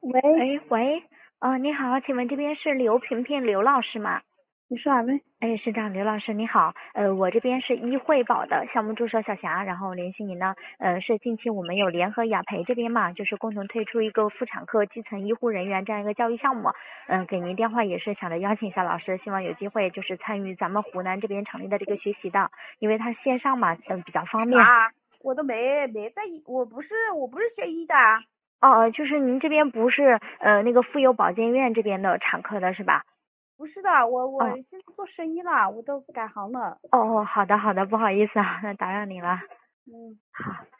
喂， 哎，喂，你好，请问这边是刘萍萍刘老师吗？ 你说啥呗？ 哎，是这样，刘老师你好，我这边是医惠保的项目助手小霞，然后联系您呢，是近期我们有联合雅培这边嘛，就是共同推出一个妇产科基层医护人员这样一个教育项目，给您电话也是想着邀请一下老师，希望有机会就是参与咱们湖南这边成立的这个学习的，因为它线上嘛，比较方便。 啥？我都没在医，我不是学医的啊。 就是您这边不是那个妇幼保健院这边的产科的是吧？ 不是的，我哦现在做生意了，我都改行了。 哦，好的好的，不好意思啊，那打扰您了。 嗯，